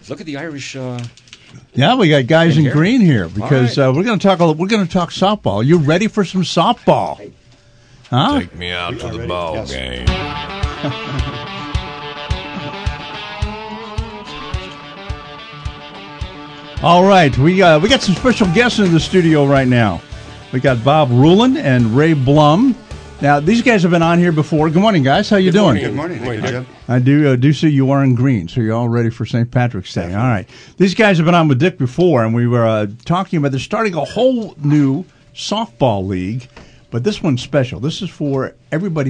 Look at the Irish. Yeah, we got guys in green here because right. we're going to talk softball. You ready for some softball? Huh? Take me out to the ball game. All right, we got some special guests in the studio right now. We got Bob Rulin and Ray Blum. Now, these guys have been on here before. Good morning, guys. How you doing? Good morning. Thank you, Jim. I do see you are in green, so you're all ready for St. Patrick's Day. All right. These guys have been on with Dick before, and we were talking about they're starting a whole new softball league, but this one's special. This is for everybody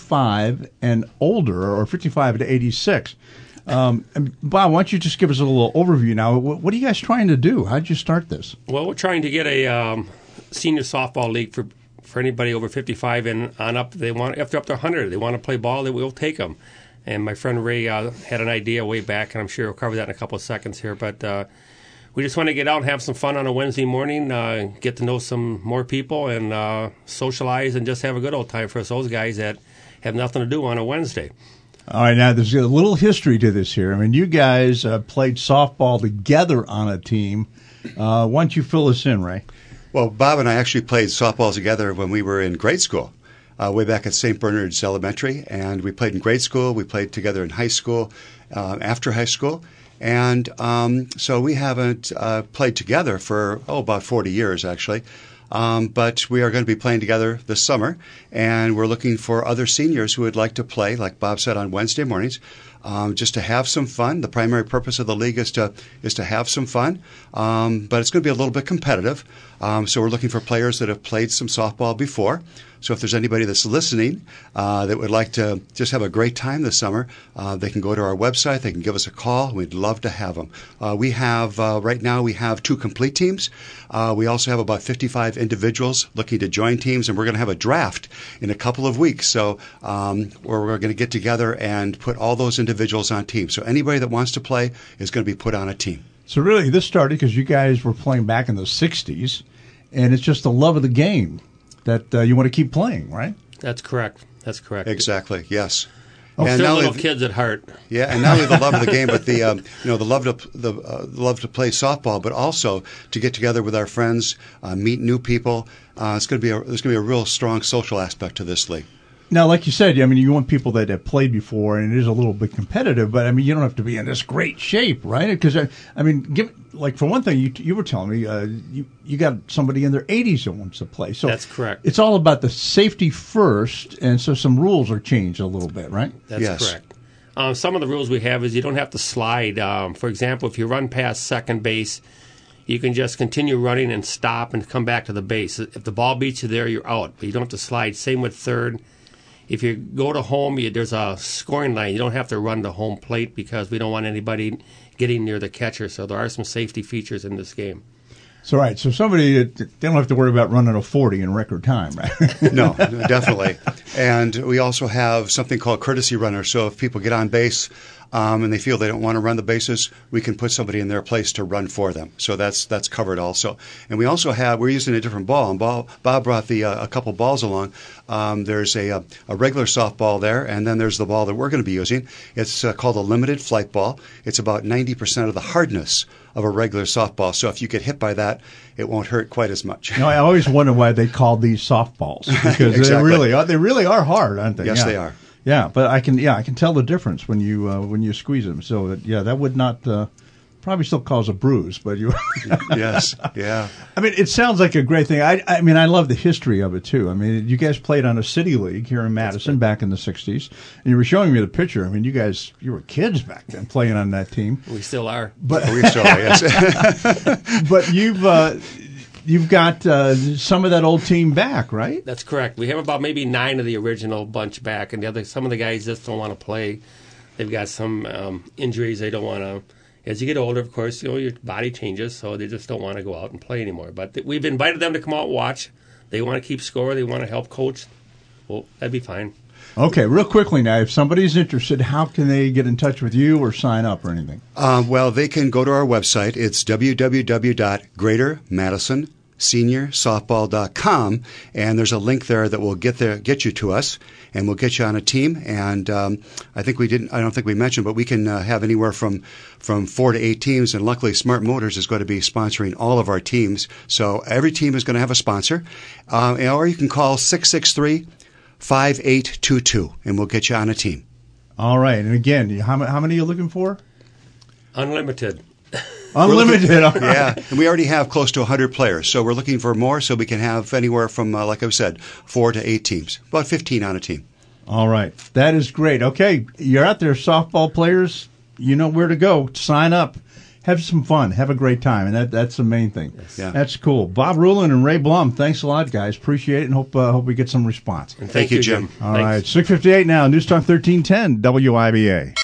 55 and older, or 55 to 86. And Bob, why don't you just give us a little overview now? What are you guys trying to do? How did you start this? Well, we're trying to get a senior softball league for anybody over 55 and on up. They want after up to 100. They want to play ball. We'll take them. And my friend Ray had an idea way back, and I'm sure we'll cover that in a couple of seconds here. But we just want to get out and have some fun on a Wednesday morning, get to know some more people, and socialize, and just have a good old time for us, those guys that have nothing to do on a Wednesday. All right, now there's a little history to this here. I mean, you guys played softball together on a team. Why don't you fill us in, Ray? Well, Bob and I actually played softball together when we were in grade school, way back at St. Bernard's Elementary. And we played in grade school. We played together in high school, after high school. And so we haven't played together for, about 40 years, actually. But we are going to be playing together this summer. And we're looking for other seniors who would like to play, like Bob said, on Wednesday mornings. Just to have some fun. The primary purpose of the league is to have some fun, but it's going to be a little bit competitive. So we're looking for players that have played some softball before. So if there's anybody that's listening that would like to just have a great time this summer, they can go to our website. They can give us a call. We'd love to have them. We have right now we have 2 complete teams. We also have about 55 individuals looking to join teams, and we're going to have a draft in a couple of weeks. So where we're going to get together and put all those individuals on teams. So anybody that wants to play is going to be put on a team. So really, this started because you guys were playing back in the 60s, and it's just the love of the game that you want to keep playing, right? That's correct. Exactly. Yes. And still little kids at heart. Yeah, and not only the love of the game, but the the love to play softball, but also to get together with our friends, meet new people. There's going to be a real strong social aspect to this league. Now, like you said, I mean, you want people that have played before, and it is a little bit competitive, but, I mean, you don't have to be in this great shape, right? Because, I mean, for one thing, you were telling me you got somebody in their 80s that wants to play. So that's correct. It's all about the safety first, and so some rules are changed a little bit, right? That's correct. Some of the rules we have is you don't have to slide. For example, if you run past second base, you can just continue running and stop and come back to the base. If the ball beats you there, you're out, but you don't have to slide. Same with third. If you go to home, there's a scoring line. You don't have to run to home plate because we don't want anybody getting near the catcher. So there are some safety features in this game. So, right. So somebody, they don't have to worry about running a 40 in record time, right? No, definitely. And we also have something called courtesy runner. So if people get on base and they feel they don't want to run the bases, we can put somebody in their place to run for them. So that's covered also. And we also we're using a different ball. And Bob brought a couple balls along. There's a regular softball there, and then there's the ball that we're going to be using. It's called a limited flight ball. It's about 90% of the hardness of a regular softball. So if you get hit by that, it won't hurt quite as much. No, I always wonder why they call these softballs, because exactly. they really are hard, aren't they? Yes, they are. Yeah, but I can tell the difference when you squeeze them. So that would not probably still cause a bruise, but you. Yes, yeah. I mean, it sounds like a great thing. I mean, I love the history of it too. I mean, you guys played on a city league here in Madison back in the '60s, and you were showing me the picture. I mean, you were kids back then playing on that team. We still are. But we still are. Yes. But you've got some of that old team back, right? That's correct. We have about maybe 9 of the original bunch back, and some of the guys just don't want to play. They've got some injuries they don't want to. As you get older, of course, your body changes, so they just don't want to go out and play anymore. But we've invited them to come out and watch. They want to keep score. They want to help coach. Well, that'd be fine. Okay, real quickly now, if somebody's interested, how can they get in touch with you or sign up or anything? Well, they can go to our website. It's www.greatermadison seniorsoftball.com, and there's a link there that will get you to us, and we'll get you on a team. And I don't think we mentioned, but we can have anywhere from 4 to 8 teams, and luckily Smart Motors is going to be sponsoring all of our teams. So every team is going to have a sponsor, or you can call 663-5822, and we'll get you on a team. All right. And again, how many are you looking for? Unlimited. Unlimited. Yeah, and we already have close to 100 players, so we're looking for more, so we can have anywhere from, like I said, 4 to 8 teams, about 15 on a team. All right. That is great. Okay, you're out there, softball players. You know where to go. Sign up. Have some fun. Have a great time, and that's the main thing. Yes. Yeah. That's cool. Bob Rulin and Ray Blum, thanks a lot, guys. Appreciate it, and hope we get some response. And thank you, Jim. All right, 6:58 now. News Talk 1310 WIBA.